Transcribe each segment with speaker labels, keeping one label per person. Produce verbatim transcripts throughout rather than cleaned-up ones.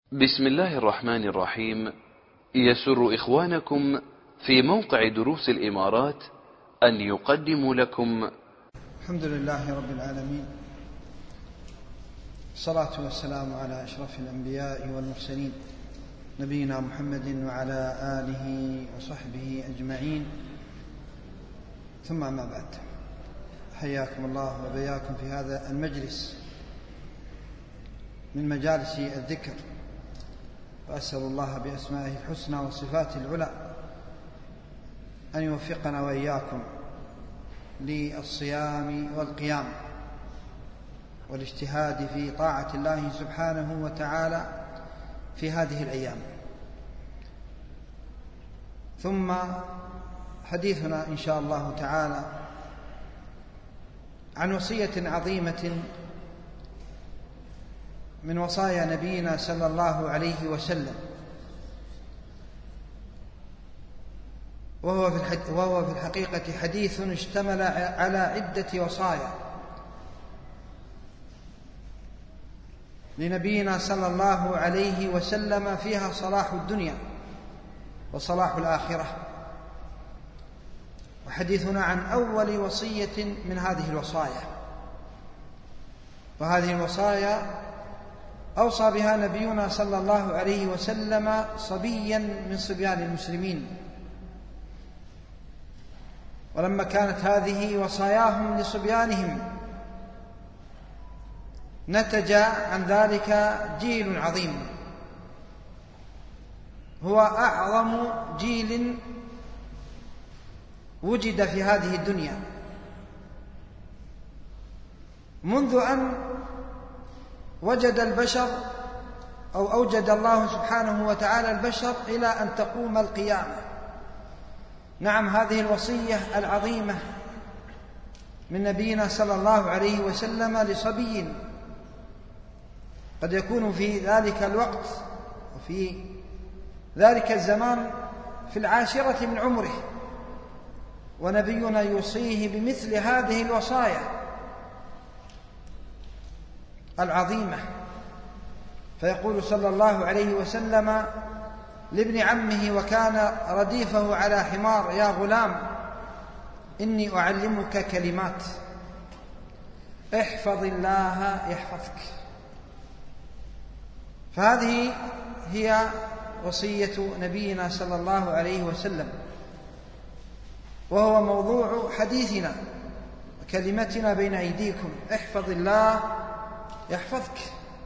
Speaker 1: بسم الله الرحمن الرحيم. يسر إخوانكم في موقع دروس الإمارات أن يقدموا لكم
Speaker 2: الحمد لله رب العالمين، الصلاة والسلام على أشرف الأنبياء والمرسلين نبينا محمد وعلى آله وصحبه أجمعين، ثم ما بعد. حياكم الله وبياكم في هذا المجلس من مجالس الذكر، وأسأل الله بأسمائه الحسنى وصفاته العلى أن يوفقنا وإياكم للصيام والقيام والاجتهاد في طاعة الله سبحانه وتعالى في هذه الأيام. ثم حديثنا إن شاء الله تعالى عن وصية عظيمة من وصايا نبينا صلى الله عليه وسلم، وهو في, وهو في الحقيقة حديث اشتمل على عدة وصايا لنبينا صلى الله عليه وسلم فيها صلاح الدنيا وصلاح الآخرة. وحديثنا عن أول وصية من هذه الوصايا، وهذه الوصايا أوصى بها نبينا صلى الله عليه وسلم صبيا من صبيان المسلمين، ولما كانت هذه وصاياهم لصبيانهم نتج عن ذلك جيل عظيم، هو أعظم جيل وجد في هذه الدنيا منذ أن وجد البشر أو أوجد الله سبحانه وتعالى البشر إلى أن تقوم القيامة. نعم، هذه الوصية العظيمة من نبينا صلى الله عليه وسلم لصبي قد يكون في ذلك الوقت وفي ذلك الزمان في العاشرة من عمره، ونبينا يوصيه بمثل هذه الوصايا العظيمة. فيقول صلى الله عليه وسلم لابن عمه وكان رديفه على حمار: يا غلام، إني أعلمك كلمات، احفظ الله يحفظك. فهذه هي وصية نبينا صلى الله عليه وسلم، وهو موضوع حديثنا وكلمتنا بين أيديكم: احفظ الله يحفظك.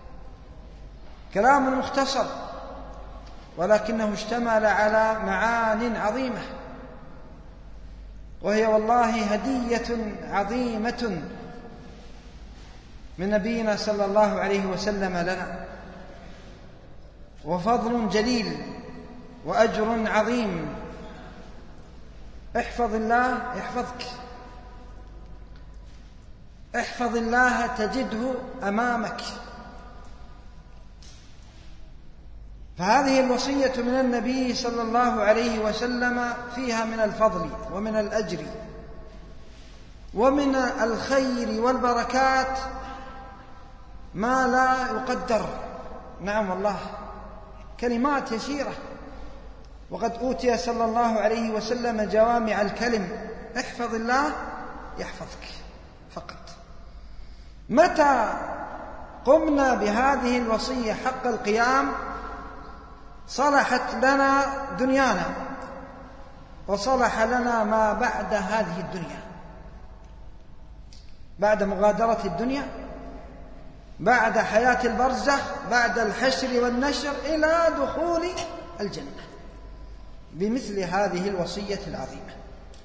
Speaker 2: كلام مختصر ولكنه اشتمل على معان عظيمة، وهي والله هدية عظيمة من نبينا صلى الله عليه وسلم لنا، وفضل جليل وأجر عظيم. احفظ الله يحفظك، احفظ الله تجده أمامك. فهذه الوصية من النبي صلى الله عليه وسلم فيها من الفضل ومن الأجر ومن الخير والبركات ما لا يقدر. نعم والله، كلمات يسيرة، وقد أوتي صلى الله عليه وسلم جوامع الكلم: احفظ الله يحفظك فقط. متى قمنا بهذه الوصية حق القيام صلحت لنا دنيانا وصلح لنا ما بعد هذه الدنيا، بعد مغادرة الدنيا، بعد حياة البرزخ، بعد الحشر والنشر إلى دخول الجنة، بمثل هذه الوصية العظيمة.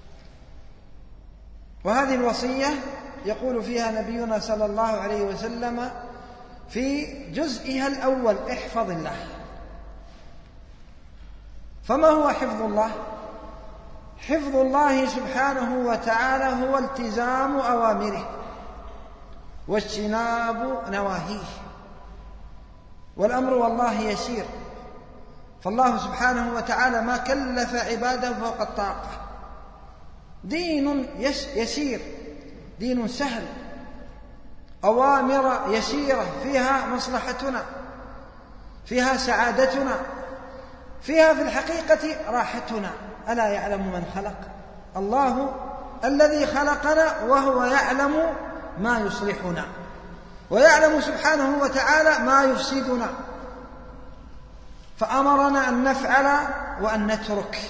Speaker 2: وهذه الوصية يقول فيها نبينا صلى الله عليه وسلم في جزئها الأول: احفظ الله. فما هو حفظ الله؟ حفظ الله سبحانه وتعالى هو التزام أوامره واجتناب نواهيه، والأمر والله يسير، فالله سبحانه وتعالى ما كلف عباده فوق الطاقة. دين يسير، دين سهل، أوامر يسيرة فيها مصلحتنا، فيها سعادتنا، فيها في الحقيقة راحتنا. ألا يعلم من خلق؟ الله الذي خلقنا وهو يعلم ما يصلحنا، ويعلم سبحانه وتعالى ما يفسدنا، فأمرنا أن نفعل وأن نترك.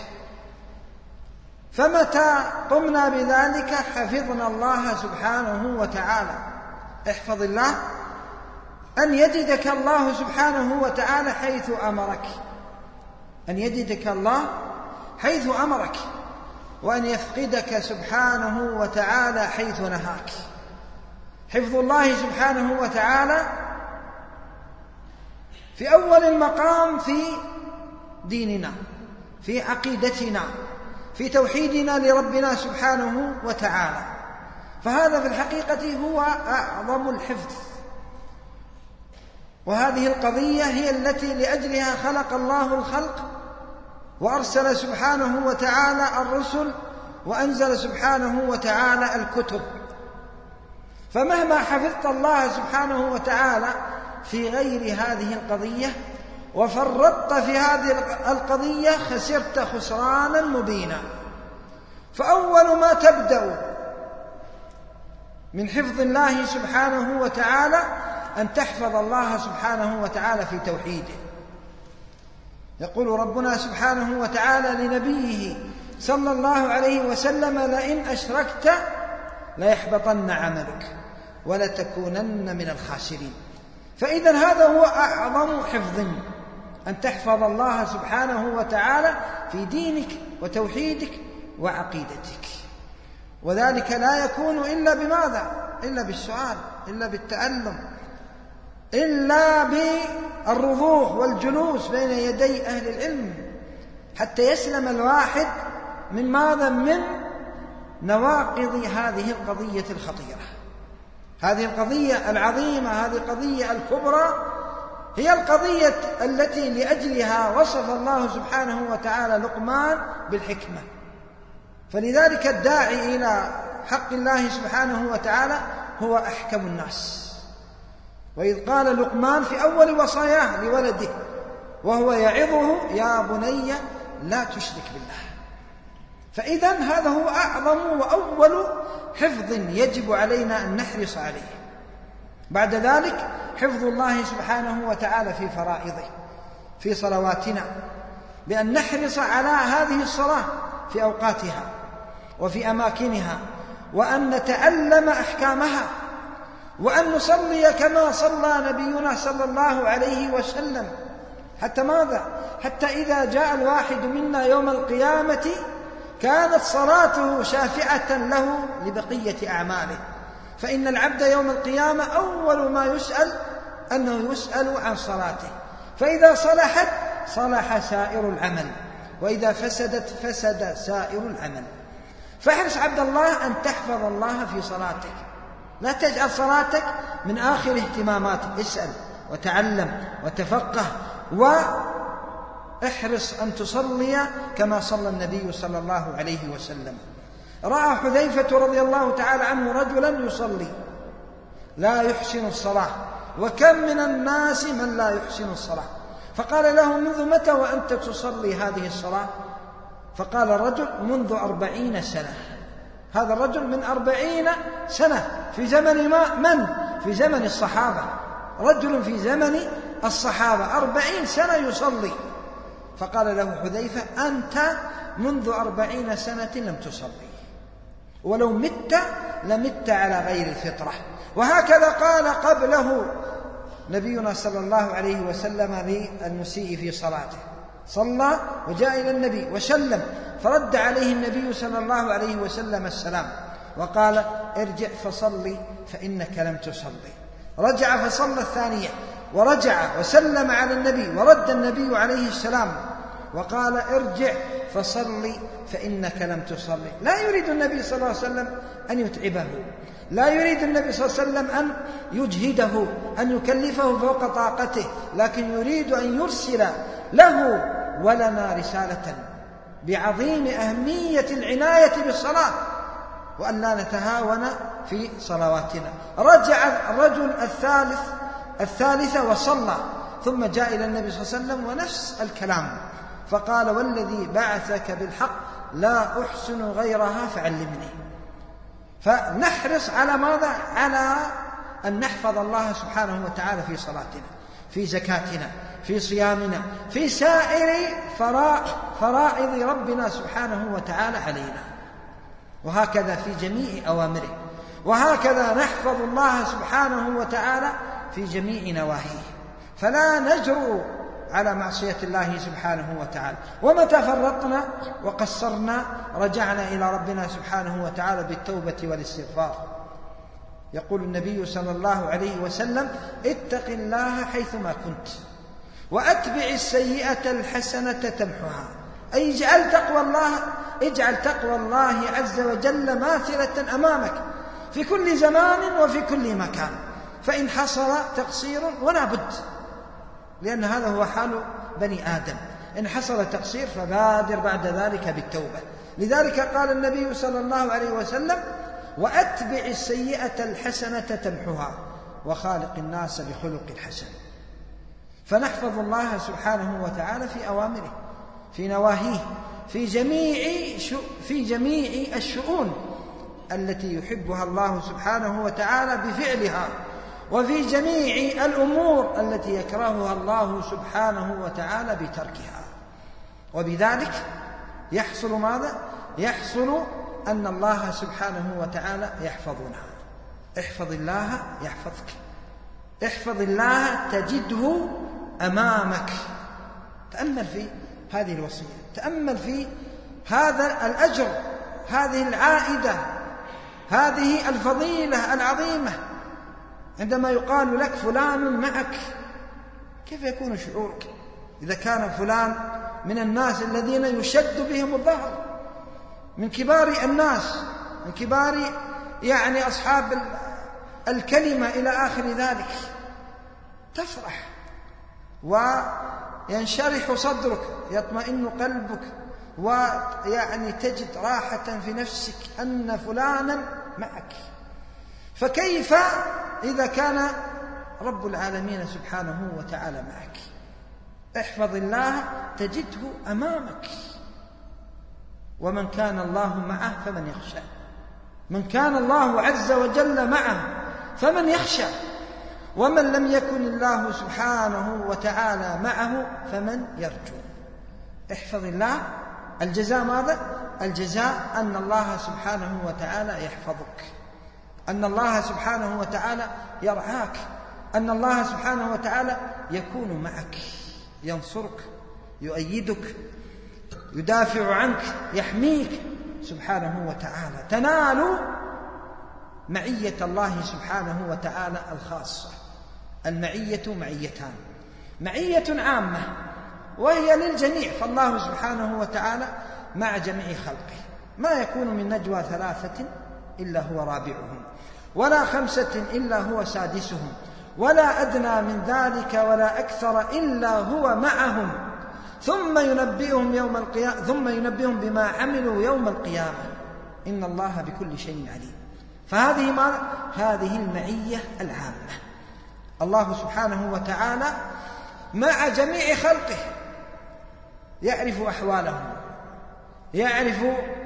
Speaker 2: فمتى قمنا بذلك حفظنا الله سبحانه وتعالى. احفظ الله أن يجدك الله سبحانه وتعالى حيث أمرك، أن يجدك الله حيث أمرك، وأن يفقدك سبحانه وتعالى حيث نهاك. حفظ الله سبحانه وتعالى في أول المقام في ديننا، في عقيدتنا، في توحيدنا لربنا سبحانه وتعالى، فهذا في الحقيقة هو أعظم الحفظ. وهذه القضية هي التي لأجلها خلق الله الخلق، وأرسل سبحانه وتعالى الرسل، وأنزل سبحانه وتعالى الكتب. فمهما حفظت الله سبحانه وتعالى في غير هذه القضية وفرطت في هذه القضية خسرت خسرانا مبينا. فأول ما تبدأ من حفظ الله سبحانه وتعالى أن تحفظ الله سبحانه وتعالى في توحيده. يقول ربنا سبحانه وتعالى لنبيه صلى الله عليه وسلم: لئن أشركت ليحبطن عملك ولتكونن من الخاسرين. فإذا هذا هو أعظم حفظ، أن تحفظ الله سبحانه وتعالى في دينك وتوحيدك وعقيدتك. وذلك لا يكون إلا بماذا؟ إلا بالسؤال، إلا بالتعلم، إلا بالرضوخ والجلوس بين يدي أهل العلم، حتى يسلم الواحد من ماذا؟ من نواقض هذه القضية الخطيرة، هذه القضية العظيمة، هذه القضية الكبرى، هي القضية التي لأجلها وصف الله سبحانه وتعالى لقمان بالحكمة. فلذلك الداعي إلى حق الله سبحانه وتعالى هو أحكم الناس. وإذ قال لقمان في أول وصاياه لولده وهو يعظه: يا بني لا تشرك بالله. فإذا هذا هو أعظم وأول حفظ يجب علينا أن نحرص عليه. بعد ذلك حفظ الله سبحانه وتعالى في فرائضه، في صلواتنا، بأن نحرص على هذه الصلاة في أوقاتها وفي أماكنها، وأن نتعلم أحكامها، وأن نصلي كما صلى نبينا صلى الله عليه وسلم. حتى ماذا؟ حتى إذا جاء الواحد منا يوم القيامة كانت صلاته شافعة له لبقية أعماله. فإن العبد يوم القيامة أول ما يسأل أنه يسأل عن صلاته، فإذا صلحت صلح سائر العمل، وإذا فسدت فسد سائر العمل. فاحرص عبد الله أن تحفظ الله في صلاتك، لا تجعل صلاتك من آخر اهتماماتك. اسأل وتعلم وتفقه، واحرص أن تصلي كما صلى النبي صلى الله عليه وسلم. رأى حذيفة رضي الله تعالى عنه رجلا يصلي لا يحسن الصلاة، وكم من الناس من لا يحسن الصلاة، فقال له: منذ متى وأنت تصلي هذه الصلاة؟ فقال الرجل: منذ أربعين سنة. هذا الرجل من أربعين سنة في زمن ما؟ من؟ في زمن الصحابة، رجل في زمن الصحابة أربعين سنة يصلي. فقال له حذيفة: أنت منذ أربعين سنة لم تصلي، ولو مت لمت على غير الفطرة. وهكذا قال قبله نبينا صلى الله عليه وسلم للمسيء في صلاته، صلى وجاء إلى النبي وسلم، فرد عليه النبي صلى الله عليه وسلم السلام وقال: ارجع فصلي فإنك لم تصلي. رجع فصلى الثانية، ورجع وسلم على النبي، ورد النبي عليه السلام وقال: ارجع فصلي فإنك لم تصلي. لا يريد النبي صلى الله عليه وسلم أن يتعبه، لا يريد النبي صلى الله عليه وسلم أن يجهده، أن يكلفه فوق طاقته، لكن يريد أن يرسل له ولنا رسالة بعظيم أهمية العناية بالصلاة، وأن لا نتهاون في صلواتنا. رجع الرجل الثالث الثالثة وصلى، ثم جاء إلى النبي صلى الله عليه وسلم ونفس الكلام، فقال والذي بعثك بالحق لا أحسن غيرها فعلمني. فنحرص على ماذا؟ على أن نحفظ الله سبحانه وتعالى في صلاتنا، في زكاتنا، في صيامنا، في سائر فرائض ربنا سبحانه وتعالى علينا، وهكذا في جميع أوامره، وهكذا نحفظ الله سبحانه وتعالى في جميع نواهيه، فلا نجرؤ على معصية الله سبحانه وتعالى. ومتى فرطنا وقصرنا رجعنا إلى ربنا سبحانه وتعالى بالتوبة والاستغفار. يقول النبي صلى الله عليه وسلم اتق الله حيثما كنت وأتبع السيئة الحسنة تمحها، أي اجعل تقوى الله اجعل تقوى الله عز وجل ماثلة أمامك في كل زمان وفي كل مكان، فإن حصل تقصير ولا بد، لأن هذا هو حال بني آدم، إن حصل تقصير فبادر بعد ذلك بالتوبة. لذلك قال النبي صلى الله عليه وسلم وأتبع السيئة الحسنة تمحها وخالق الناس بخلق الحسن. فنحفظ الله سبحانه وتعالى في أوامره، في نواهيه، في جميع في جميع الشؤون التي يحبها الله سبحانه وتعالى بفعلها، وفي جميع الأمور التي يكرهها الله سبحانه وتعالى بتركها. وبذلك يحصل ماذا؟ يحصل أن الله سبحانه وتعالى يحفظنا. احفظ الله يحفظك، احفظ الله تجده أمامك. تأمل في هذه الوصية، تأمل في هذا الأجر، هذه العائدة، هذه الفضيلة العظيمة. عندما يقال لك فلان معك، كيف يكون شعورك إذا كان فلان من الناس الذين يشد بهم الظهر، من كبار الناس، من كبار يعني أصحاب الكلمة إلى آخر ذلك؟ تفرح وينشرح صدرك، يطمئن قلبك، ويعني تجد راحة في نفسك أن فلانا معك. فكيف إذا كان رب العالمين سبحانه وتعالى معك؟ احفظ الله تجده أمامك. ومن كان الله معه فمن يخشى، من كان الله عز وجل معه فمن يخشى، ومن لم يكن الله سبحانه وتعالى معه فمن يرجو. احفظ الله. الجزاء ماذا؟ الجزاء أن الله سبحانه وتعالى يحفظك، أن الله سبحانه وتعالى يرعاك، أن الله سبحانه وتعالى يكون معك، ينصرك، يؤيدك، يدافع عنك، يحميك سبحانه وتعالى. تنال معية الله سبحانه وتعالى الخاصة. المعية معيتان، معية عامة وهي للجميع، فالله سبحانه وتعالى مع جميع خلقه، ما يكون من نجوى ثلاثة إلا هو رابعهم، ولا خمسة إلا هو سادسهم، ولا أدنى من ذلك ولا أكثر إلا هو معهم، ثم ينبئهم يوم القيامة ثم ينبئهم بما عملوا يوم القيامة، إن الله بكل شيء عليم. فهذه ماذا؟ هذه المعية العامة. الله سبحانه وتعالى مع جميع خلقه، يعرف أحوالهم، يعرف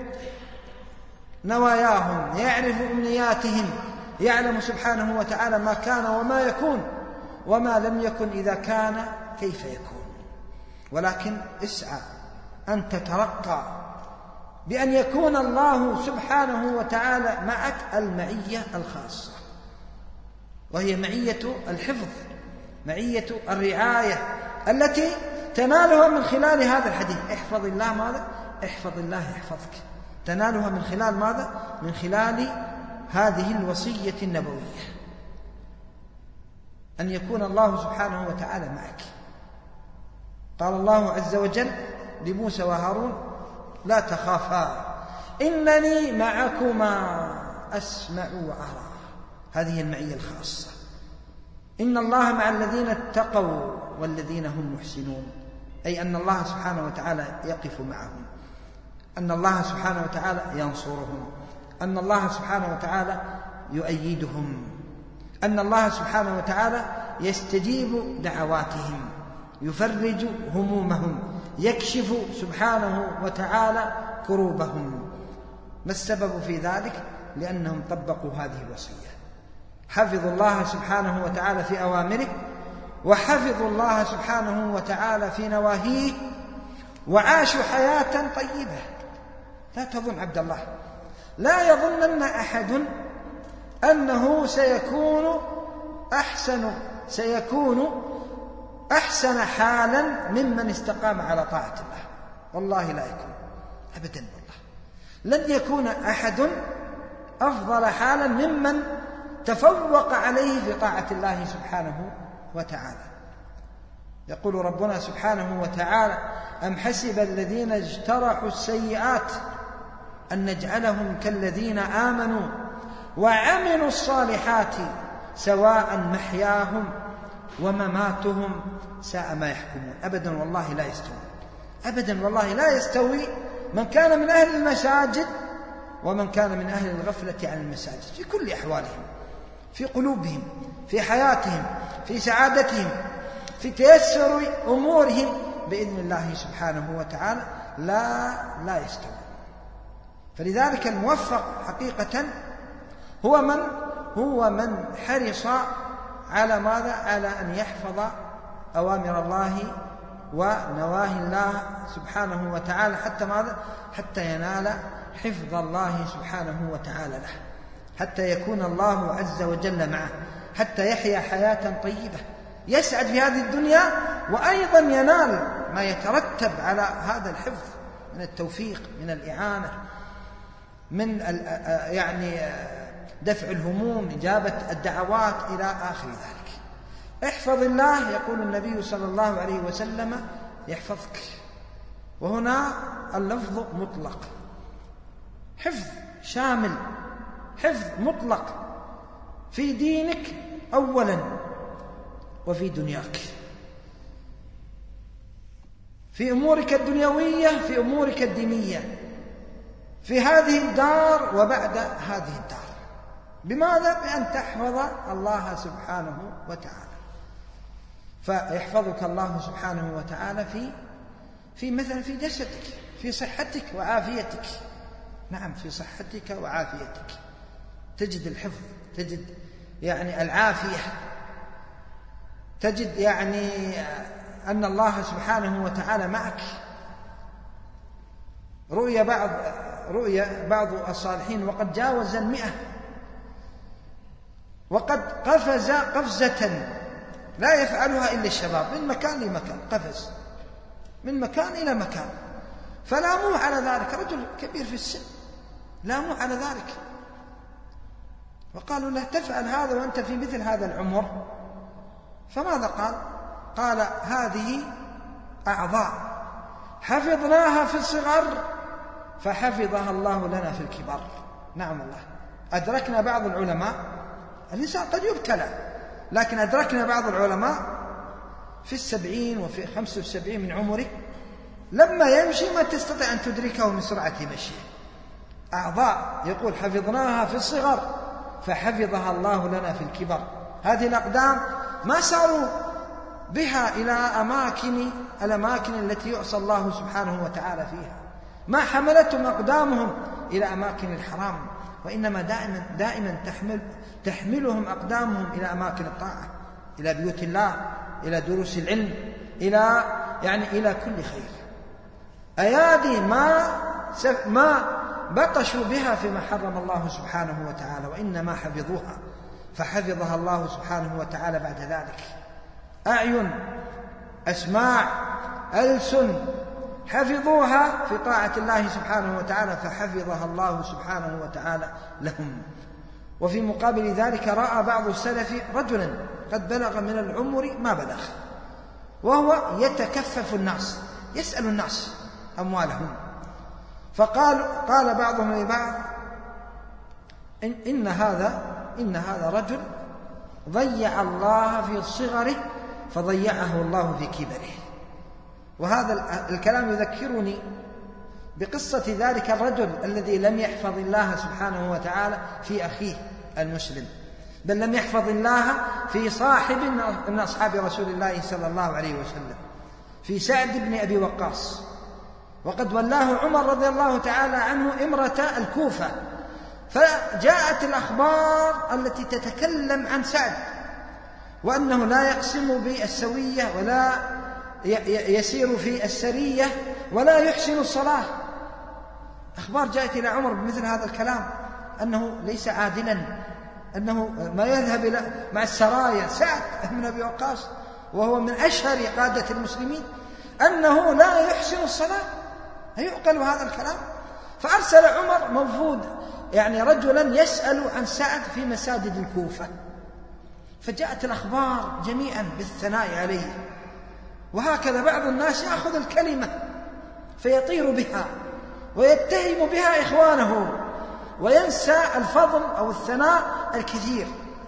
Speaker 2: نواياهم، يعرف أمنياتهم، يعلم سبحانه وتعالى ما كان وما يكون، وما لم يكن إذا كان كيف يكون. ولكن اسعى أن تترقى بأن يكون الله سبحانه وتعالى معك المعية الخاصة، وهي معية الحفظ، معية الرعاية التي تنالها من خلال هذا الحديث. احفظ الله ماذا؟ احفظ الله يحفظك. تنالها من خلال ماذا؟ من خلال هذه الوصية النبوية، أن يكون الله سبحانه وتعالى معك. قال الله عز وجل لموسى وهارون لا تخافا إنني معكما أسمع وأرى. هذه المعية الخاصة. إن الله مع الذين اتقوا والذين هم محسنون، أي أن الله سبحانه وتعالى يقف معهم، أن الله سبحانه وتعالى ينصرهم، أن الله سبحانه وتعالى يؤيدهم، أن الله سبحانه وتعالى يستجيب دعواتهم، يفرج همومهم، يكشف سبحانه وتعالى كروبهم. ما السبب في ذلك؟ لأنهم طبقوا هذه الوصية، حفظوا الله سبحانه وتعالى في أوامره، وحفظوا الله سبحانه وتعالى في نواهيه، وعاشوا حياة طيبة. لا تظن عبد الله، لا يظنن أحد أنه سيكون أحسن سيكون أحسن حالا ممن استقام على طاعة الله. والله لا يكون أبدا، والله لن يكون أحد أفضل حالا ممن تفوق عليه في طاعة الله سبحانه وتعالى. يقول ربنا سبحانه وتعالى: أم حسب الذين اجترحوا السيئات أن نجعلهم كالذين آمنوا وعملوا الصالحات سواء محياهم ومماتهم ساء ما يحكمون. أبدا والله لا يستوي، أبدا والله لا يستوي من كان من أهل المساجد ومن كان من أهل الغفلة عن المساجد، في كل أحوالهم، في قلوبهم، في حياتهم، في سعادتهم، في تيسر أمورهم بإذن الله سبحانه وتعالى، لا لا يستوي. فلذلك الموفق حقيقة هو من هو من حرص على ماذا؟ على أن يحفظ أوامر الله ونواهي الله سبحانه وتعالى، حتى ماذا؟ حتى ينال حفظ الله سبحانه وتعالى له، حتى يكون الله عز وجل معه، حتى يحيا حياة طيبة، يسعد في هذه الدنيا، وأيضا ينال ما يترتب على هذا الحفظ من التوفيق، من الإعانة، من يعني دفع الهموم، إجابة الدعوات إلى آخر ذلك. احفظ الله، يقول النبي صلى الله عليه وسلم: يحفظك. وهنا اللفظ مطلق، حفظ شامل، حفظ مطلق في دينك أولا، وفي دنياك، في أمورك الدنيوية، في أمورك الدينية، في هذه الدار وبعد هذه الدار. بماذا؟ بأن تحفظ الله سبحانه وتعالى. فيحفظك الله سبحانه وتعالى في في مثلا في جسدك، في صحتك وعافيتك. نعم، في صحتك وعافيتك تجد الحفظ، تجد يعني العافية، تجد يعني أن الله سبحانه وتعالى معك. رؤيا بعض رؤيا بعض الصالحين وقد جاوز المئة، وقد قفز قفزة لا يفعلها إلا الشباب، من مكان لمكان، قفز من مكان إلى مكان، فلاموه على ذلك، رجل كبير في السن، لاموه على ذلك، وقالوا له: تفعل هذا وأنت في مثل هذا العمر؟ فماذا قال؟ قال: هذه أعضاء حفظناها في الصغر فحفظها الله لنا في الكبر. نعم الله، أدركنا بعض العلماء، الإنسان قد يبتلى، لكن أدركنا بعض العلماء في السبعين وفي خمسة وسبعين من عمره لما يمشي ما تستطيع أن تدركه من سرعة مشيه. أعضاء يقول حفظناها في الصغر فحفظها الله لنا في الكبر. هذه الأقدام ما ساروا بها إلى أماكن الأماكن التي يعصى الله سبحانه وتعالى فيها، ما حملتهم أقدامهم إلى أماكن الحرام، وإنما دائما دائما تحمل تحملهم أقدامهم إلى أماكن الطاعة، إلى بيوت الله، إلى دروس العلم، إلى يعني إلى كل خير. أيادي ما ما بطشوا بها فيما حرم الله سبحانه وتعالى، وإنما حفظوها فحفظها الله سبحانه وتعالى بعد ذلك. أعين، أسماع، ألسن حفظوها في طاعة الله سبحانه وتعالى فحفظها الله سبحانه وتعالى لهم. وفي مقابل ذلك رأى بعض السلف رجلا قد بلغ من العمر ما بلغ، وهو يتكفف الناس، يسأل الناس أموالهم، فقال قال بعضهم لبعض: إن, إن هذا إن هذا رجل ضيع الله في صغره فضيعه الله في كبره. وهذا الكلام يذكرني بقصة ذلك الرجل الذي لم يحفظ الله سبحانه وتعالى في أخيه المسلم، بل لم يحفظ الله في صاحب من أصحاب رسول الله صلى الله عليه وسلم، في سعد بن أبي وقاص، وقد ولاه عمر رضي الله تعالى عنه إمرة الكوفة، فجاءت الأخبار التي تتكلم عن سعد وأنه لا يقسم بالسوية ولا يسير في السرية ولا يحسن الصلاة. أخبار جاءت إلى عمر بمثل هذا الكلام، أنه ليس عادلا، أنه ما يذهب مع السرايا. سعد بن أبي وقاص وهو من أشهر قادة المسلمين، أنه لا يحسن الصلاة. أيعقل هذا الكلام؟ فأرسل عمر موفود يعني رجلا يسأل عن سعد في مساجد الكوفة، فجاءت الأخبار جميعا بالثناء عليه. وهكذا بعض الناس يأخذ الكلمة فيطير بها ويتهم بها إخوانه وينسى الفضل أو الثناء الكثير.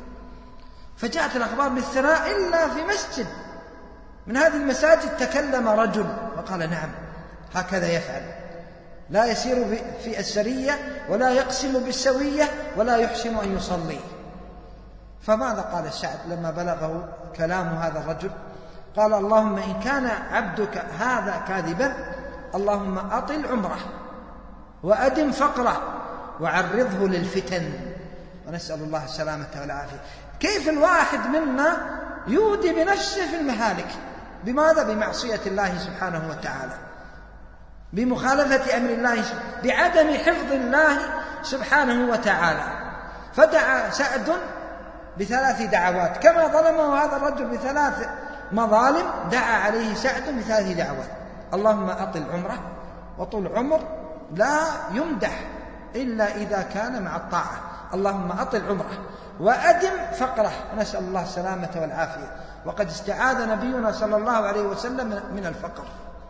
Speaker 2: فجاءت الأخبار بالثناء إلا في مسجد من هذه المساجد تكلم رجل وقال نعم هكذا يفعل، لا يسير في السرية ولا يقسم بالسوية ولا يحسن أن يصلي. فماذا قال سعد لما بلغه كلام هذا الرجل؟ قال اللهم إن كان عبدك هذا كاذبا اللهم أطل عمره وأدم فقره وعرضه للفتن، ونسأل الله السلامة والعافية. كيف الواحد منا يودي بنفسه في المهالك؟ بماذا؟ بمعصية الله سبحانه وتعالى، بمخالفة أمر الله، بعدم حفظ الله سبحانه وتعالى. فدعا سعد بثلاث دعوات، كما ظلمه هذا الرجل بثلاث مظالم دعا عليه سعد بثلاث دعوات. اللهم أطل عمره، وطول عمر لا يمدح إلا إذا كان مع الطاعة. اللهم أطل عمره وأدم فقره، نسأل الله السلامة والعافية. وقد استعاذ نبينا صلى الله عليه وسلم من الفقر.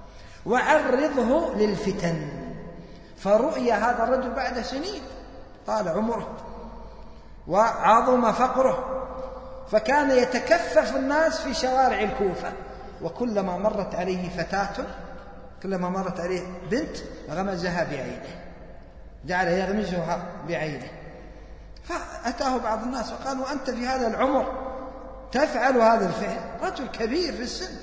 Speaker 2: وعرضه للفتن، فرؤي هذا الرجل بعد سنين طال عمره وعظم فقره، فكان يتكفف الناس في شوارع الكوفة، وكلما مرت عليه فتاة، كلما مرت عليه بنت غمزها بعينه، جعل يغمزها بعينه. فأتاه بعض الناس وقال وأنت في هذا العمر تفعل هذا الفعل؟ رجل كبير في السن،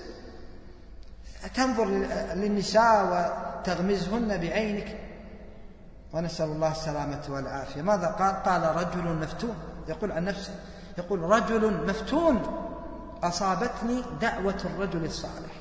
Speaker 2: تنظر للنساء وتغمزهن بعينك؟ ونسأل الله السلامة والعافية. ماذا قال؟ قال رجل مفتون، يقول عن نفسه، يقول رجل مفتون أصابتني دعوة الرجل الصالح.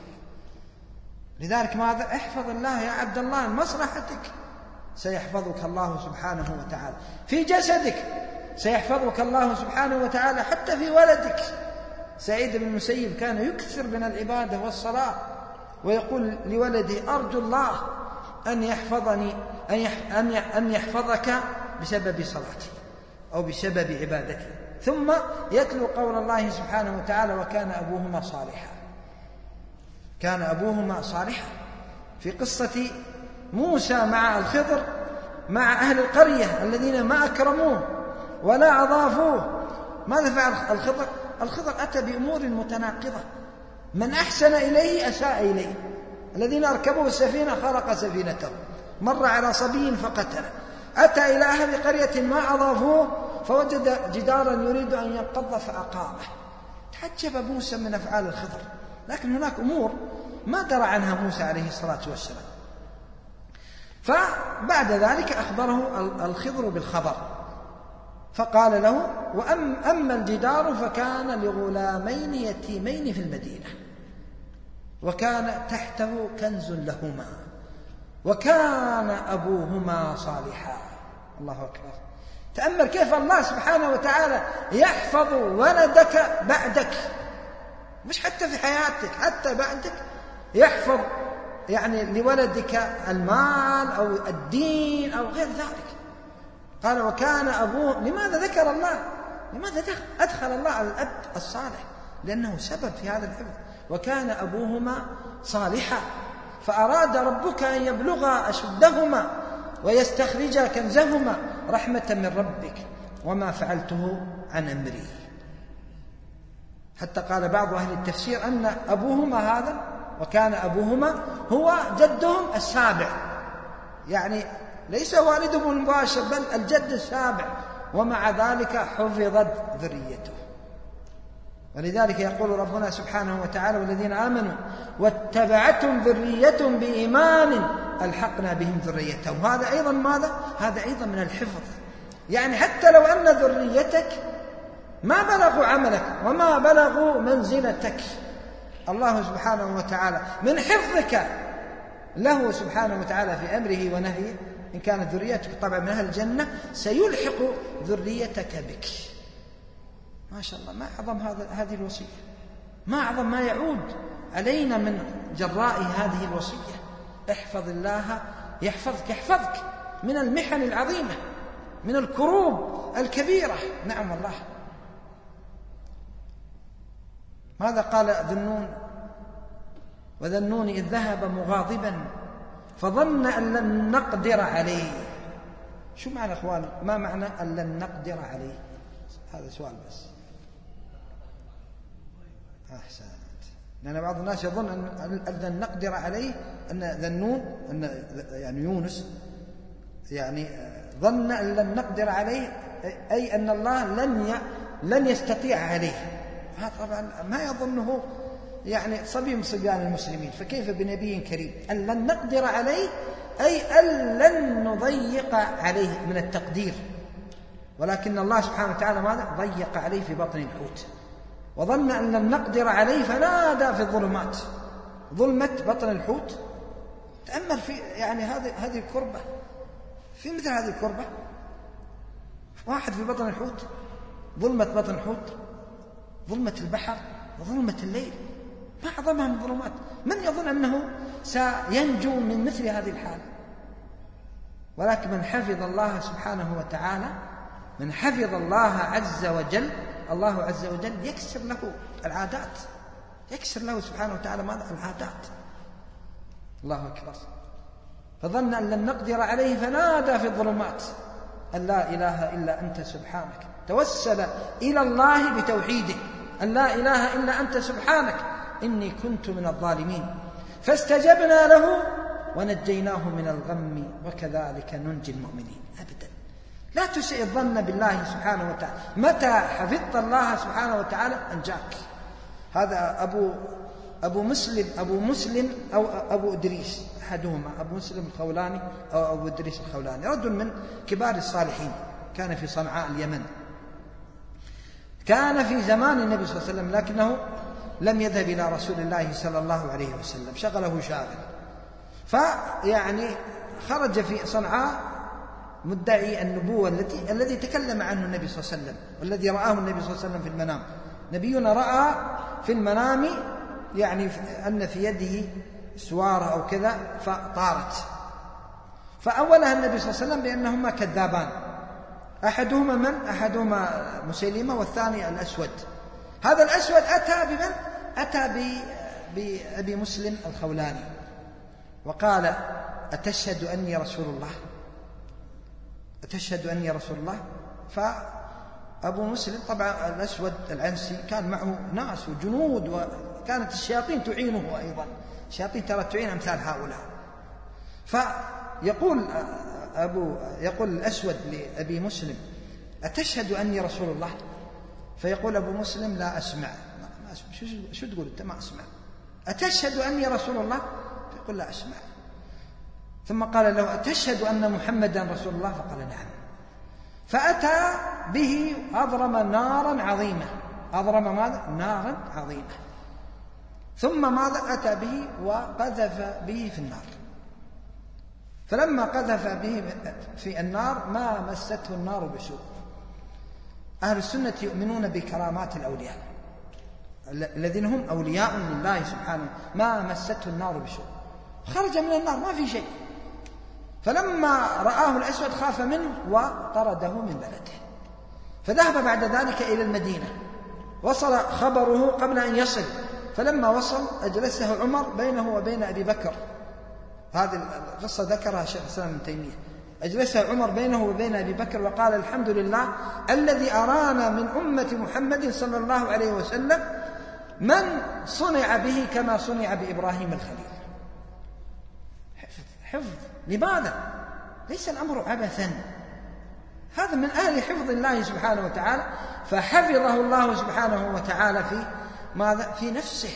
Speaker 2: لذلك ماذا؟ احفظ الله يا عبد الله، مصلحتك سيحفظك الله سبحانه وتعالى، في جسدك سيحفظك الله سبحانه وتعالى، حتى في ولدك. سعيد بن المسيب كان يكثر من العبادة والصلاة، ويقول لولده أرجو الله أن يحفظني أن يحفظك بسبب صلاتي أو بسبب عبادتي. ثم يتلو قول الله سبحانه وتعالى وكان أبوهما صالحا. كان أبوهما صالحا في قصة موسى مع الخضر مع أهل القرية الذين ما أكرموه ولا أضافوه. ماذا فعل الخضر؟ الخضر أتى بأمور متناقضة، من أحسن إليه أساء إليه. الذين أركبوا السفينة خرق سفينته، مر على صبي فقتله، أتى إلى أهل قرية ما أضافوه فوجد جدارا يريد أن ينقض فأقامه. تعجب موسى من أفعال الخضر، لكن هناك أمور ما درى عنها موسى عليه الصلاة والسلام. فبعد ذلك أخبره الخضر بالخبر، فقال له وأما الجدار فكان لغلامين يتيمين في المدينة وكان تحته كنز لهما وكان أبوهما صالحا. الله أكبر. تأمل كيف الله سبحانه وتعالى يحفظ ولدك بعدك، مش حتى في حياتك، حتى بعدك يحفظ يعني لولدك المال أو الدين أو غير ذلك. قال وكان أبوه. لماذا ذكر الله؟ لماذا أدخل الله الأب الصالح؟ لأنه سبب في هذا الحفظ. وكان أبوهما صالحا، فأراد ربك أن يبلغا أشدهما ويستخرجا كنزهما رحمة من ربك وما فعلته عن أمري. حتى قال بعض أهل التفسير أن أبوهما هذا وكان أبوهما هو جدهم السابع، يعني ليس والدهم المباشر بل الجد السابع ومع ذلك حفظت ذريته. ولذلك يقول ربنا سبحانه وتعالى: والذين آمنوا واتبعتهم ذريتهم بإيمان ألحقنا بهم ذريتهم. هذا أيضا ماذا؟ هذا أيضا من الحفظ. يعني حتى لو أن ذريتك ما بلغوا عملك وما بلغوا منزلتك، الله سبحانه وتعالى من حفظك له سبحانه وتعالى في أمره ونهيه، إن كانت ذريتك طبعا من أهل الجنة سيلحق ذريتك بك. ما شاء الله، ما أعظم هذه الوصية، ما أعظم ما يعود علينا من جراء هذه الوصية. احفظ الله يحفظك، يحفظك من المحن العظيمة، من الكروب الكبيرة. نعم والله. ماذا قال ذو النون؟ وذا النون إذ ذهب مغاضبا فظن أن لن نقدر عليه. شو معنى أخوان؟ ما معنى أن لن نقدر عليه؟ هذا سؤال بس. أحسنت. لأن بعض الناس يظن أن لن نقدر عليه أن ذا النون أن يعني يونس يعني ظن أن لن نقدر عليه، أي أن الله لن لن يستطيع عليه. هذا طبعا ما يظنه يعني صبي من صبيان المسلمين، فكيف بنبي كريم؟ أن لن نقدر عليه أي أن لن نضيق عليه من التقدير. ولكن الله سبحانه وتعالى ماذا؟ ضيق عليه في بطن الحوت، وظن أن لن نقدر عليه فنادى في الظلمات. ظلمة بطن الحوت، تأمل في يعني هذه هذه الكربة، في مثل هذه الكربة، واحد في بطن الحوت، ظلمة بطن الحوت، ظلمة البحر وظلمة الليل، ما أعظمها من ظلمات. من يظن أنه سينجو من مثل هذه الحال؟ ولكن من حفظ الله سبحانه وتعالى، من حفظ الله عز وجل، الله عز وجل يكسر له العادات، يكسر له سبحانه وتعالى ماذا؟ العادات. الله أكبر. فظن أن لن نقدر عليه فنادى في الظلمات أن لا إله إلا أنت سبحانك. توسل إلى الله بتوحيده، أن لا إله إلا أنت سبحانك إني كنت من الظالمين، فاستجبنا له ونجيناه من الغم وكذلك ننجي المؤمنين. أبدا لا تسئ الظن بالله سبحانه وتعالى، متى حفظت الله سبحانه وتعالى أنجاك. هذا أبو أبو مسلم أبو مسلم أو أبو إدريس أحدهما، أبو مسلم الخولاني أو أبو إدريس الخولاني، رجل من كبار الصالحين، كان في صنعاء اليمن، كان في زمان النبي صلى الله عليه وسلم، لكنه لم يذهب إلى رسول الله صلى الله عليه وسلم، شغله شاغل. فيعني خرج في صنعاء مدعي النبوة التي الذي تكلم عنه النبي صلى الله عليه وسلم، والذي رآه النبي صلى الله عليه وسلم في المنام. نبينا رأى في المنام يعني أن في يده سوارة أو كذا فطارت، فأولها النبي صلى الله عليه وسلم بأنهما كذابان، أحدهما من؟ أحدهما مسيلمة والثاني الأسود. هذا الأسود أتى بمن؟ أتى بأبي مسلم الخولاني وقال: أتشهد أني رسول الله؟ أتشهد أني رسول الله؟ فأبو مسلم طبعا الأسود العنسي كان معه ناس وجنود، وكانت الشياطين تعينه أيضا، الشياطين ترى تعين أمثال هؤلاء. فيقول أبو يقول الأسود لأبي مسلم: أتشهد أني رسول الله؟ فيقول أبو مسلم: لا أسمع. ما أسمع. شو, شو تقول أنت؟ ما أسمع. أتشهد أني رسول الله؟ فيقول: لا أسمع. ثم قال له: أتشهد أن محمدا رسول الله؟ فقال: نعم. فأتى به أضرم نارا عظيمة، أضرم ماذا؟ نارا عظيمة. ثم ماذا؟ أتى به وقذف به في النار. فلما قذف به في النار ما مسته النار بسوء. أهل السنة يؤمنون بكرامات الأولياء الذين هم أولياء لله سبحانه، ما مسته النار بسوء، خرج من النار ما في شيء. فلما رآه الأسود خاف منه وطرده من بلده، فذهب بعد ذلك إلى المدينة، وصل خبره قبل أن يصل، فلما وصل أجلسه عمر بينه وبين أبي بكر. هذه القصة ذكرها شيخ الإسلام ابن تيمية. أجلسه عمر بينه وبين أبي بكر وقال: الحمد لله الذي أرانا من أمة محمد صلى الله عليه وسلم من صنع به كما صنع بإبراهيم الخليل. حفظ حفظ. لماذا؟ ليس الأمر عبثا، هذا من أهل حفظ الله سبحانه وتعالى، فحفظه الله سبحانه وتعالى في ماذا؟ في نفسه.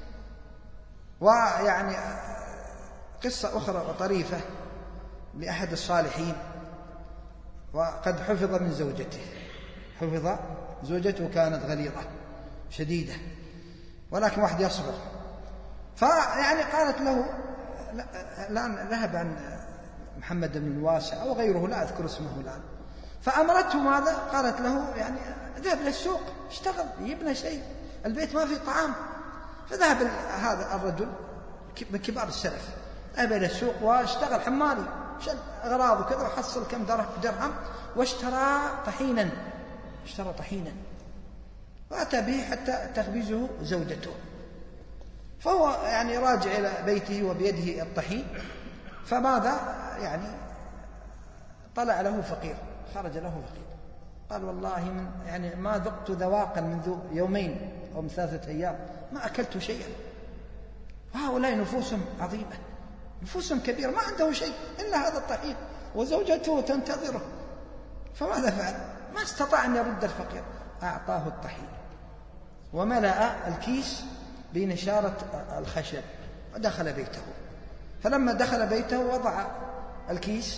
Speaker 2: ويعني قصة أخرى وطريفة لأحد الصالحين، وقد حفظ من زوجته، حفظ زوجته كانت غليظة شديدة، ولكن واحد يصبر، فيعني قالت له، الآن ذهب عن محمد بن الواسع أو غيره لا أذكر اسمه الآن، فأمرته ماذا؟ قالت له يعني ذهب للسوق اشتغل يبنى شيء، البيت ما فيه طعام. فذهب هذا الرجل من كبار السلف، ذهب إلى السوق واشتغل حمالي، شل أغراض وكذا، وحصل كم درهم واشترى طحينا، اشترى طحينا وأتى به حتى تخبزه زوجته. فهو يعني راجع إلى بيته وبيده الطحين، فماذا يعني طلع له فقير، خرج له فقير، قال والله من يعني ما ذقت ذواقا منذ يومين أو من ثلاثة أيام ما أكلت شيئا. وهؤلاء نفوسهم عظيمة، نفوسهم كبيرة، ما عنده شيء إلا هذا الطحين وزوجته تنتظره. فماذا فعل؟ ما استطاع أن يرد الفقير، أعطاه الطحين وملأ الكيس بنشارة الخشب ودخل بيته. فلما دخل بيته وضع الكيس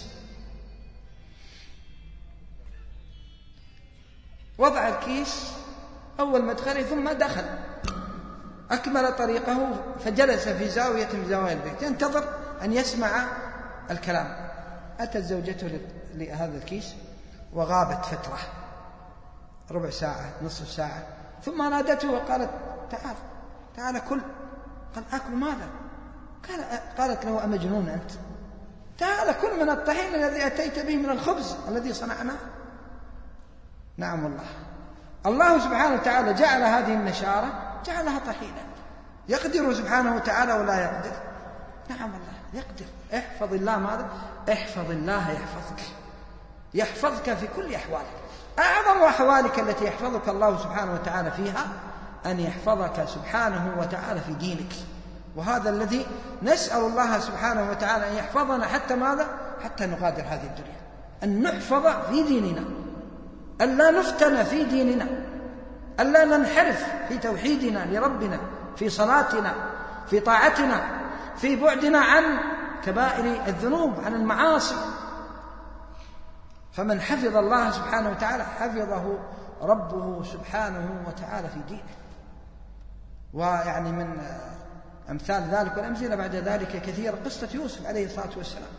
Speaker 2: وضع الكيس أول مدخله، ثم دخل أكمل طريقه فجلس في زاوية من زوايا البيت ينتظر أن يسمع الكلام. أتت زوجته لهذا الكيس وغابت فترة، ربع ساعة نصف ساعة، ثم نادته وقالت تعال تعال كل. قال أكل ماذا؟ قال قالت له أمجنون أنت؟ تعال كل من الطحين الذي أتيت به من الخبز الذي صنعناه. نعم الله، الله سبحانه وتعالى جعل هذه النشارة جعلها طحينا. يقدر سبحانه وتعالى ولا يقدر؟ نعم الله يقدر. احفظ الله ماذا؟ احفظ الله يحفظك، يحفظك في كل أحوالك. أعظم أحوالك التي يحفظك الله سبحانه وتعالى فيها أن يحفظك سبحانه وتعالى في دينك، وهذا الذي نسأل الله سبحانه وتعالى أن يحفظنا حتى ماذا؟ حتى نغادر هذه الدنيا، أن نحفظ في ديننا، أن لا نفتن في ديننا، أن لا ننحرف في توحيدنا لربنا، في صلاتنا، في طاعتنا، في بعدنا عن كبائر الذنوب، عن المعاصي. فمن حفظ الله سبحانه وتعالى حفظه ربه سبحانه وتعالى في دينه. ويعني من أمثال ذلك والأمثلة بعد ذلك كثيرة قصة يوسف عليه الصلاة والسلام.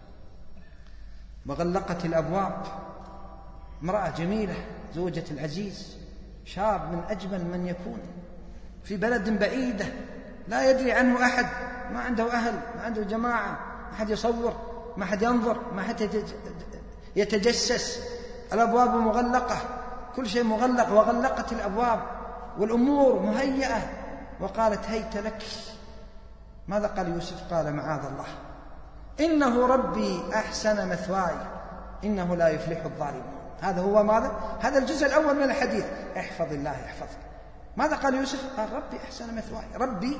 Speaker 2: وغلقت الأبواب، امرأة جميلة زوجة العزيز، شاب من أجمل من يكون في بلد بعيدة لا يدري عنه أحد، ما عنده أهل، ما عنده جماعة، ما حد يصور، ما حد ينظر، ما حد يتجسس، الأبواب مغلقة، كل شيء مغلق. وغلقت الأبواب والأمور مهيئة، وقالت هيت لك. ماذا قال يوسف؟ قال معاذ الله، إنه ربي أحسن مثواي إنه لا يفلح الظالمون. هذا هو ماذا؟ هذا الجزء الأول من الحديث، احفظ الله يحفظك. ماذا قال يوسف؟ قال ربي أحسن مثواي. ربي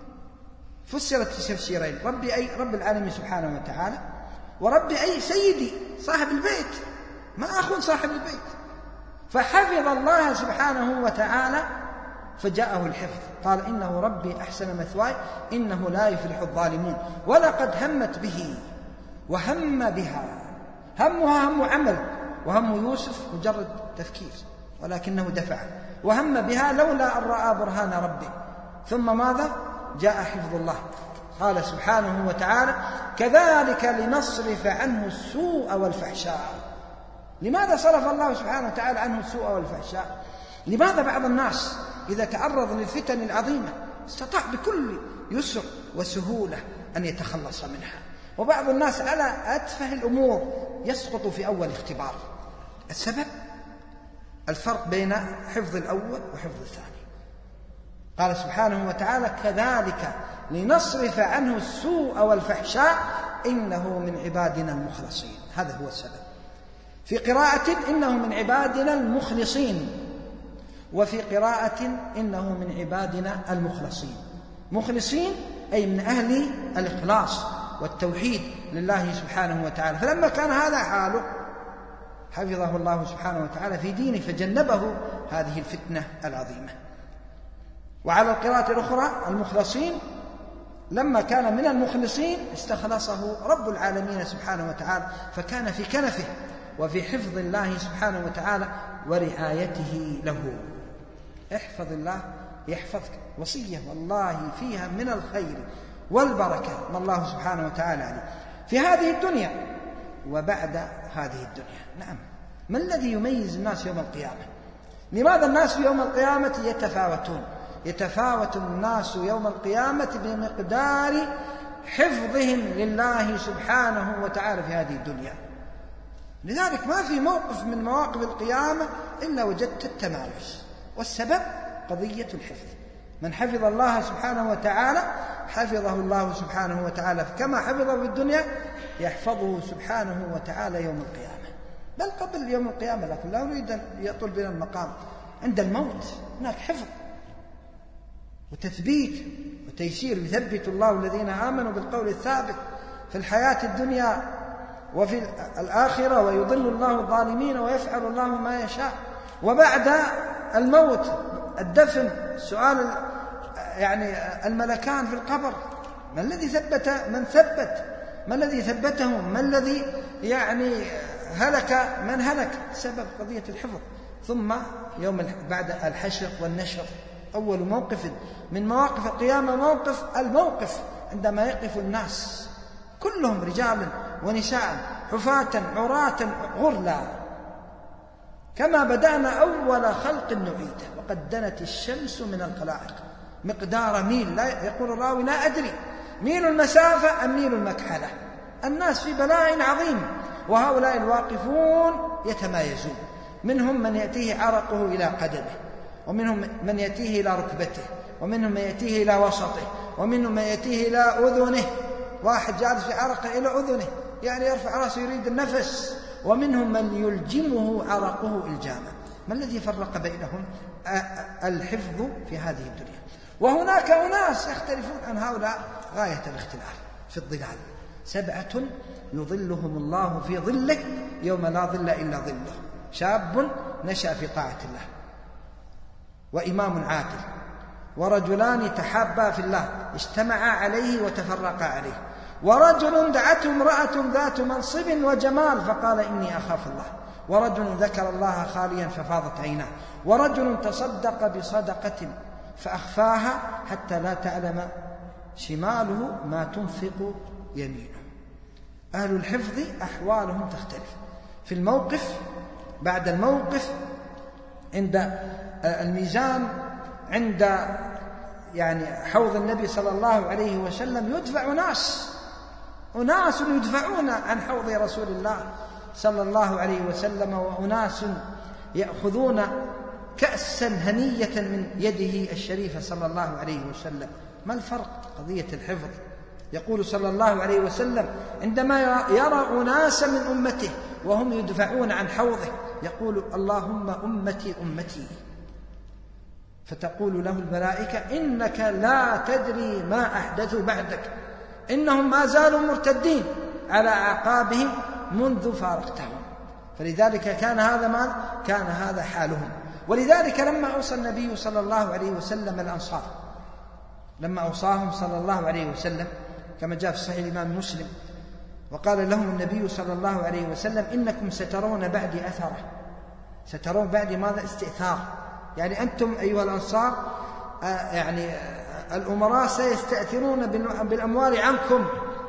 Speaker 2: فسرت تفسيرين، ربي أي رب العالمين سبحانه وتعالى، وربي أي سيدي صاحب البيت، ما أخون صاحب البيت. فحفظ الله سبحانه وتعالى فجاءه الحفظ، قال إنه ربي أحسن مثواي إنه لا يفلح الظالمون. ولقد همت به وهم بها، همها هم عمل، وهم يوسف مجرد تفكير، ولكنه دفع، وهم بها لولا أن رأى برهان ربه. ثم ماذا؟ جاء حفظ الله. قال سبحانه وتعالى كذلك لنصرف عنه السوء والفحشاء. لماذا صرف الله سبحانه وتعالى عنه السوء والفحشاء؟ لماذا بعض الناس إذا تعرض للفتن العظيمة استطاع بكل يسر وسهولة أن يتخلص منها، وبعض الناس على أتفه الأمور يسقط في أول اختبار؟ السبب الفرق بين حفظ الأول وحفظ الثاني. قال سبحانه وتعالى كذلك لنصرف عنه السوء والفحشاء إنه من عبادنا المخلصين. هذا هو السبب. في قراءة إنه من عبادنا المخلصين، وفي قراءة إنه من عبادنا المخلصين. مخلصين أي من أهل الإخلاص والتوحيد لله سبحانه وتعالى. فلما كان هذا حاله حفظه الله سبحانه وتعالى في دينه فجنبه هذه الفتنة العظيمة. وعلى القراءة الأخرى المخلصين، لما كان من المخلصين استخلصه رب العالمين سبحانه وتعالى، فكان في كنفه وفي حفظ الله سبحانه وتعالى ورعايته له. احفظ الله يحفظك، وصية والله فيها من الخير والبركة ما الله سبحانه وتعالى عليه في هذه الدنيا وبعد هذه الدنيا. نعم، ما الذي يميز الناس يوم القيامة؟ لماذا الناس يوم القيامة يتفاوتون؟ يتفاوت الناس يوم القيامة بمقدار حفظهم لله سبحانه وتعالى في هذه الدنيا. لذلك ما في موقف من مواقف القيامة إلا وجدت التمايز، والسبب قضية الحفظ. من حفظ الله سبحانه وتعالى حفظه الله سبحانه وتعالى، كما حفظه في الدنيا يحفظه سبحانه وتعالى يوم القيامة، بل قبل يوم القيامة. لكن لا نريد أن يطول بنا المقام. عند الموت هناك حفظ وتثبيت وتيسير، يثبت الله الذين آمنوا بالقول الثابت في الحياة الدنيا وفي الآخرة، ويضل الله الظالمين ويفعل الله ما يشاء. وبعد الموت الدفن، سؤال يعني الملكان في القبر، ما الذي ثبت من ثبت ما الذي ثبتهم ما الذي يعني هلك من هلك؟ سبب قضية الحفظ. ثم يوم بعد الحشر والنشر، أول موقف من مواقف القيامة موقف الموقف عندما يقف الناس كلهم رجالا ونساء حفاة عراة غرلا، كما بدأنا أول خلق نعيده وقد دنت الشمس من الخلائق مقدار ميل. لا يقول الراوي لا أدري ميل المسافة أم ميل المكحلة. الناس في بلاء عظيم، وهؤلاء الواقفون يتمايزون، منهم من يأتيه عرقه إلى قدمه، ومنهم من يأتيه إلى ركبته، ومنهم من يأتيه إلى وسطه، ومنهم من يأتيه إلى أذنه. واحد جالس في عرقه إلى أذنه، يعني يرفع رأسه يريد النفس. ومنهم من يلجمه عرقه إلجاما. ما الذي فرق بينهم؟ الحفظ في هذه الدنيا. وهناك أناس يختلفون عن هؤلاء غاية الاختلاف في الظلال. سبعة يظلهم الله في ظله يوم لا ظل إلا ظله: شاب نشأ في طاعة الله، وإمام عادل، ورجلان تحابا في الله اجتمعا عليه وتفرقا عليه، ورجل دعته امرأة ذات منصب وجمال فقال إني أخاف الله، ورجل ذكر الله خاليا ففاضت عيناه، ورجل تصدق بصدقة فأخفاها حتى لا تعلم شماله ما تنفق يمينه. أهل الحفظ أحوالهم تختلف في الموقف، بعد الموقف، عند الميزان، عند يعني حوض النبي صلى الله عليه وسلم يدفع ناس أناس يدفعون عن حوض رسول الله صلى الله عليه وسلم، وأناس يأخذون كأسا هنية من يده الشريفة صلى الله عليه وسلم. ما الفرق؟ قضية الحفظ. يقول صلى الله عليه وسلم عندما يرى أناسا من أمته وهم يدفعون عن حوضه يقول: اللهم أمتي أمتي، فتقول له الملائكة: إنك لا تدري ما أحدثوا بعدك، إنهم ما زالوا مرتدين على أعقابهم منذ فارقتهم. فلذلك كان هذا ما كان هذا حالهم. ولذلك لما أوصى النبي صلى الله عليه وسلم الأنصار، لما أوصاهم صلى الله عليه وسلم كما جاء في صحيح الإمام مسلم، وقال لهم النبي صلى الله عليه وسلم: إنكم سترون بعدي أثره. سترون بعدي ماذا؟ استئثار، يعني أنتم أيها الأنصار آه يعني آه الأمراء سيستأثرون بالأموال عنكم.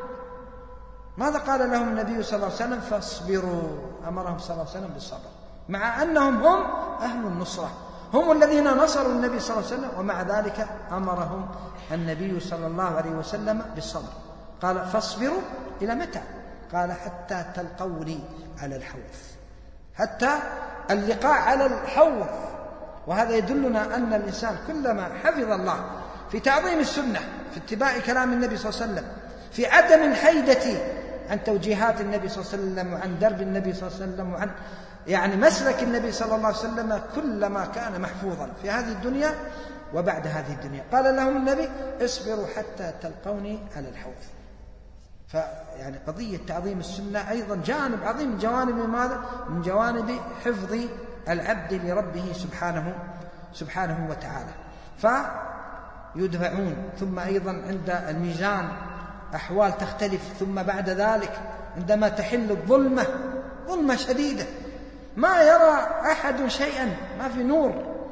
Speaker 2: ماذا قال لهم النبي صلى الله عليه وسلم؟ فاصبروا. أمرهم صلى الله عليه وسلم بالصبر، مع أنهم هم أهل النصرة، هم الذين نصروا النبي صلى الله عليه وسلم، ومع ذلك أمرهم النبي صلى الله عليه وسلم بالصبر. قال: فاصبروا إلى متى؟ قال: حتى تلقوني على الحوض، حتى اللقاء على الحوض. وهذا يدلنا أن الإنسان كلما حفظ الله في تعظيم السنة، في اتباع كلام النبي صلى الله عليه وسلم، في عدم الحيدة عن توجيهات النبي صلى الله عليه وسلم وعن درب النبي صلى الله عليه وسلم وعن يعني مسلك النبي صلى الله عليه وسلم، كلما كان محفوظا في هذه الدنيا وبعد هذه الدنيا. قال لهم النبي: اصبروا حتى تلقوني على الحوض. فيعني قضية تعظيم السنة أيضا جانب عظيم من جوانب ماذا؟ من جوانب حفظ العبد لربه سبحانه سبحانه وتعالى. فيدفعون. ثم أيضا عند الميزان أحوال تختلف. ثم بعد ذلك عندما تحل الظلمة، ظلمة شديدة، ما يرى أحد شيئا، ما في نور،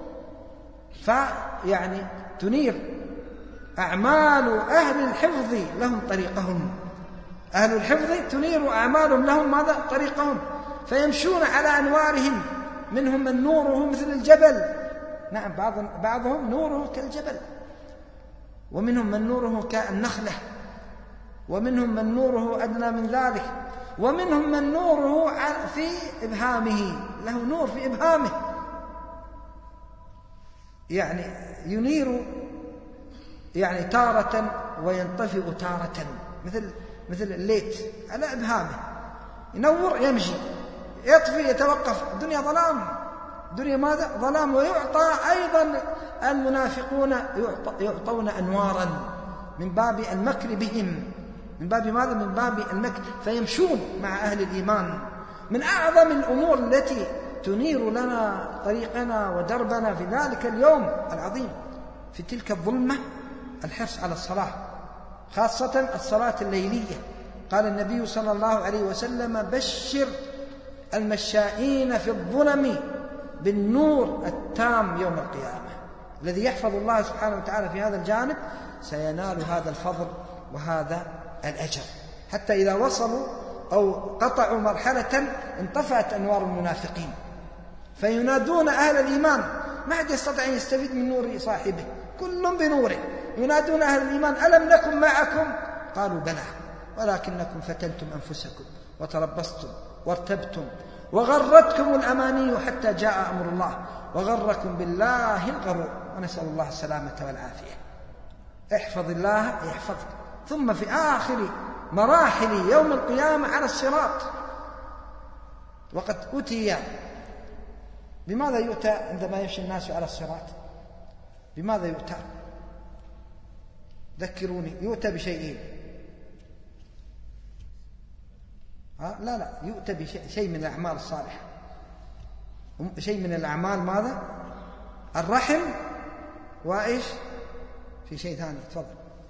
Speaker 2: فيعني تنير أعمال أهل الحفظ لهم طريقهم. أهل الحفظ تنير أعمالهم لهم ماذا؟ طريقهم، فيمشون على أنوارهم. منهم من نوره مثل الجبل، نعم، بعض بعضهم نوره كالجبل، ومنهم من نوره كالنخلة، ومنهم من نوره أدنى من ذلك، ومنهم من نوره في إبهامه، له نور في إبهامه، يعني ينير يعني تارة وينطفئ تارة، مثل مثل الليت على إبهامه، ينور يمشي، يطفي يتوقف. الدنيا ظلام، الدنيا ماذا؟ ظلام. ويعطى أيضا المنافقون يعطون أنوارا من باب المكر بهم، من باب ماذا؟ من باب المكر، فيمشون مع أهل الإيمان. من أعظم الأمور التي تنير لنا طريقنا ودربنا في ذلك اليوم العظيم في تلك الظلمة الحرص على الصلاة، خاصة الصلاة الليلية. قال النبي صلى الله عليه وسلم: بشر المشائين في الظلم بالنور التام يوم القيامة. الذي يحفظ الله سبحانه وتعالى في هذا الجانب سينال هذا الفضل وهذا الأجر، حتى إذا وصلوا أو قطعوا مرحلة انطفأت أنوار المنافقين، فينادون أهل الإيمان، ما حد يستطيع أن يستفيد من نور صاحبه، كل بنوره. ينادون أهل الإيمان: ألم نكن معكم؟ قالوا: بلى، ولكنكم فتنتم أنفسكم وتربصتم وارتبتم وغرتكم الأماني حتى جاء أمر الله وغركم بالله الغرور. ونسأل الله السلامة والعافية. احفظ الله يحفظك. ثم في آخر مراحل يوم القيامة على الصراط، وقد أتي، بماذا يؤتى عندما يمشي الناس على الصراط؟ بماذا يؤتى؟ ذكروني. يؤتى بشيئين. ها؟ لا لا يؤتى بشيء من الأعمال الصالحة، شيء من الأعمال ماذا؟ الرحم، وإيش في شيء ثاني؟ تفضل.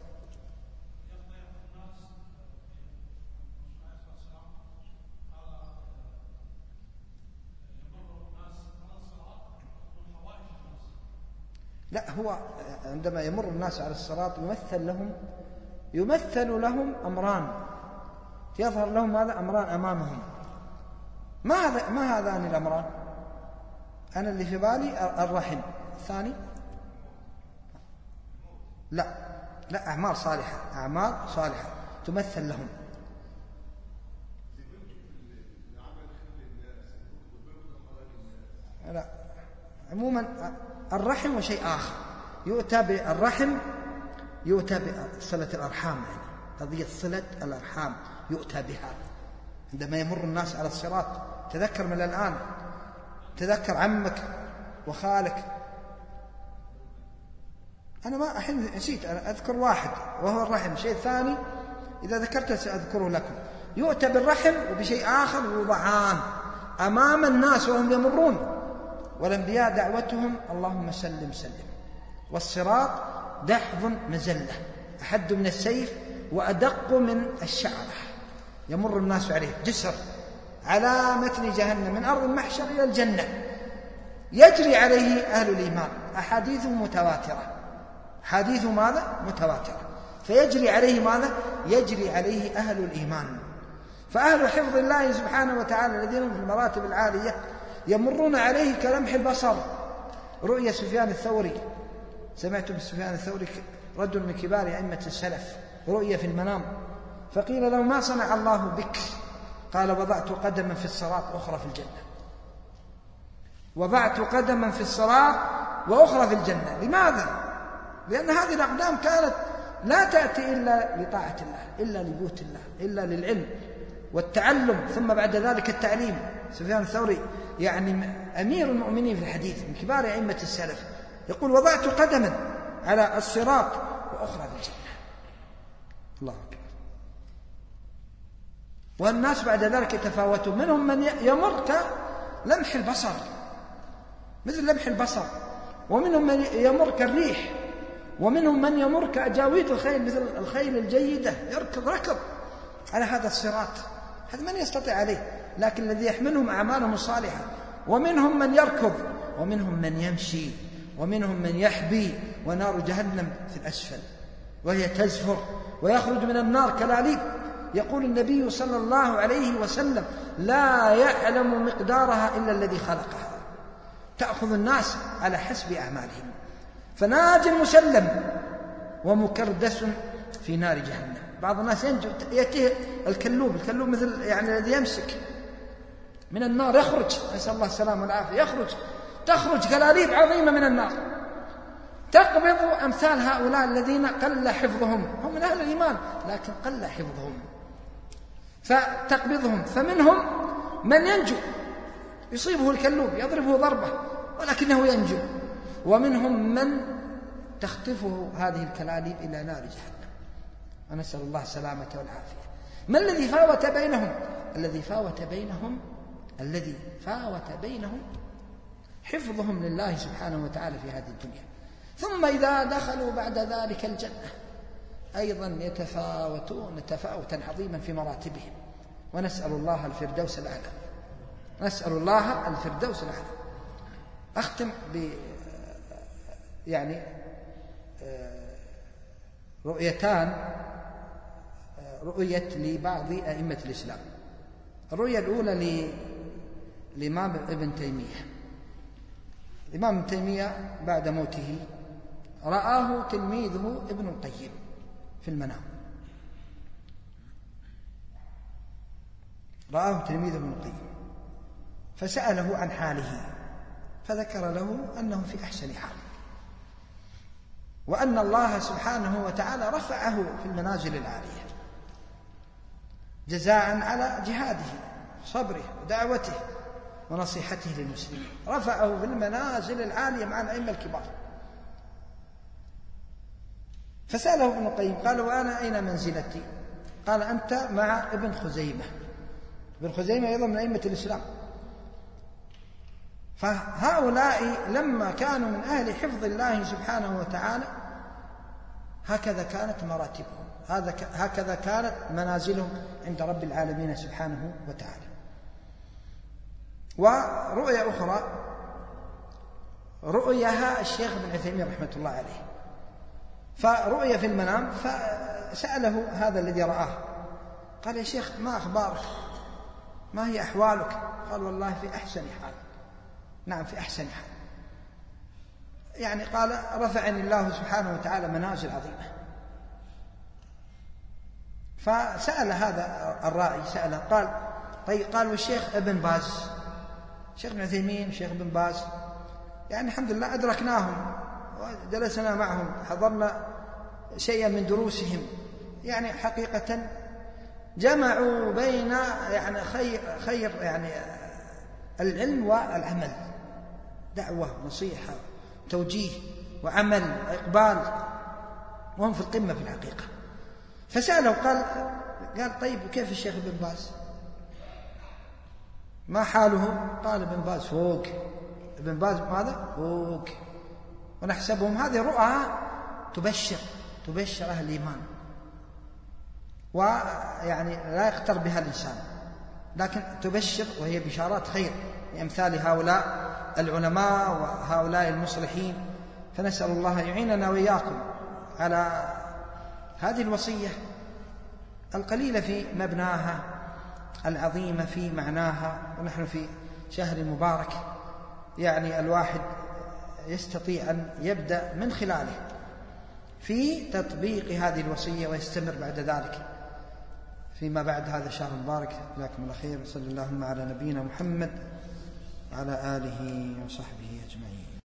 Speaker 2: لا، هو عندما يمر الناس على الصراط يمثل لهم يمثل لهم أمران، يظهر لهم هذا أمران أمامهم. ما هذا ما هذان الأمران؟ أنا اللي في بالي الرحم. الثاني لا لا أعمال صالحة، أعمال صالحة تمثل لهم. لا، عموما الرحم وشيء آخر. يؤتى بالرحم، يؤتى بصلة الأرحام، يعني قضية صلة الأرحام يؤتى بها عندما يمر الناس على الصراط. تذكر من الآن، تذكر عمك وخالك. أنا ما أحين نسيت، أنا أذكر واحد وهو الرحم. شيء ثاني إذا ذكرته سأذكره لكم. يؤتى بالرحم وبشيء آخر يوضعان أمام الناس وهم يمرون، والأنبياء دعوتهم اللهم سلم سلم، والصراط دحض مزلة أحد من السيف وأدق من الشعرة، يمر الناس عليه جسر على متن جهنم من أرض المحشر إلى الجنة، يجري عليه أهل الإيمان. أحاديثه متواترة، حديث ماذا؟ متواترة. فيجري عليه ماذا؟ يجري عليه أهل الإيمان. فأهل حفظ الله سبحانه وتعالى الذين هم في المراتب العالية يمرون عليه كلمح البصر. رؤيا سفيان الثوري، سمعتم سفيان الثوري رجل من كبار أئمة السلف، رؤيا في المنام، فقيل له: ما صنع الله بك؟ قال: وضعت قدما في الصراط وأخرى في الجنة. وضعت قدما في الصراط وأخرى في الجنة. لماذا؟ لأن هذه الأقدام كانت لا تأتي إلا لطاعة الله، إلا لبيوت الله، إلا للعلم والتعلم، ثم بعد ذلك التعليم. سفيان الثوري يعني أمير المؤمنين في الحديث، من كبار أئمة السلف، يقول: وضعت قدما على الصراط وأخرى في الجنة. الله أكبر. والناس بعد ذلك يتفاوتون، منهم من يمر كلمح البصر مثل لمح البصر، ومنهم من يمر كالريح، ومنهم من يمر كأجاويد الخيل مثل الخيل الجيدة يركض ركض على هذا الصراط، هذا من يستطيع عليه، لكن الذي يحملهم أعمالهم الصالحة. ومنهم من يركض، ومنهم من يمشي، ومنهم من يحبي، ونار جهنم في الأسفل وهي تزفر ويخرج من النار كلاليب. يقول النبي صلى الله عليه وسلم: لا يعلم مقدارها إلا الذي خلقها. تأخذ الناس على حسب أعمالهم، فناج مسلم ومكردس في نار جهنم. بعض الناس ينجو، يأتيه الكلوب، الكلوب مثل يعني الذي يمسك من النار يخرج، نسأل الله السلامة والعافية، يخرج تخرج كلاليب عظيمة من النار تقبض أمثال هؤلاء الذين قل حفظهم، هم من أهل الإيمان لكن قل حفظهم، فتقبضهم. فمنهم من ينجو، يصيبه الكلوب يضربه ضربة ولكنه ينجو، ومنهم من تخطفه هذه الكلاليب إلى نار جهنم، ونسأل الله السلامة والعافية. ما الذي فاوت بينهم؟ الذي فاوت بينهم الذي فاوت بينهم حفظهم لله سبحانه وتعالى في هذه الدنيا، ثم إذا دخلوا بعد ذلك الجنة أيضا يتفاوتون تفاوتا عظيما في مراتبهم، ونسأل الله الفردوس الأعلى، نسأل الله الفردوس الأعلى. أختم ب يعني رؤيتان، رؤية لبعض أئمة الإسلام. الرؤية الأولى للإمام ابن تيمية. الإمام ابن تيمية بعد موته رآه تلميذه ابن القيم في المنام، رآه تلميذه ابن القيم فسأله عن حاله، فذكر له أنه في أحسن حال، وأن الله سبحانه وتعالى رفعه في المنازل العالية جزاء على جهاده صبره ودعوته ونصيحته للمسلمين، رفعه في المنازل العالية مع الأئمة الكبار. فسأله ابن القيم قال: وأنا أين منزلتي؟ قال: أنت مع ابن خزيمة. ابن خزيمة أيضا من أئمة الإسلام. فهؤلاء لما كانوا من أهل حفظ الله سبحانه وتعالى هكذا كانت مراتبهم، هكذا كانت منازلهم عند رب العالمين سبحانه وتعالى. ورؤية أخرى رؤيها الشيخ ابن عثيمين رحمة الله عليه، فرؤية في المنام، فسأله هذا الذي رآه قال: يا شيخ ما أخبارك؟ ما هي أحوالك؟ قال: والله في أحسن حال. نعم في أحسن حال. يعني قال: رفعني الله سبحانه وتعالى منازل عظيمة. فسأل هذا الرائي سأله قال: طيب، قال: والشيخ ابن باز، شيخ ابن عثيمين شيخ ابن باز، يعني الحمد لله أدركناهم وجلسنا معهم، حضرنا شيئا من دروسهم، يعني حقيقة جمعوا بين يعني خير, خير يعني العلم والعمل، دعوة نصيحة توجيه وعمل إقبال، وهم في القمة في الحقيقة. فسأله قال قال طيب وكيف الشيخ ابن باز؟ ما حاله؟ قال: ابن باز فوق، ابن باز ماذا؟ فوق. ونحسبهم هذه رؤى تبشر تبشر أهل الإيمان، ويعني لا يقتر بها الإنسان، لكن تبشر وهي بشارات خير لأمثال هؤلاء العلماء وهؤلاء المصلحين. فنسأل الله يعيننا وإياكم على هذه الوصية القليلة في مبناها، العظيمة في معناها. ونحن في شهر مبارك، يعني الواحد يستطيع أن يبدأ من خلاله في تطبيق هذه الوصية ويستمر بعد ذلك فيما بعد هذا الشهر المبارك. جزاكم الله خير، وصلى اللهم على نبينا محمد وعلى آله وصحبه أجمعين.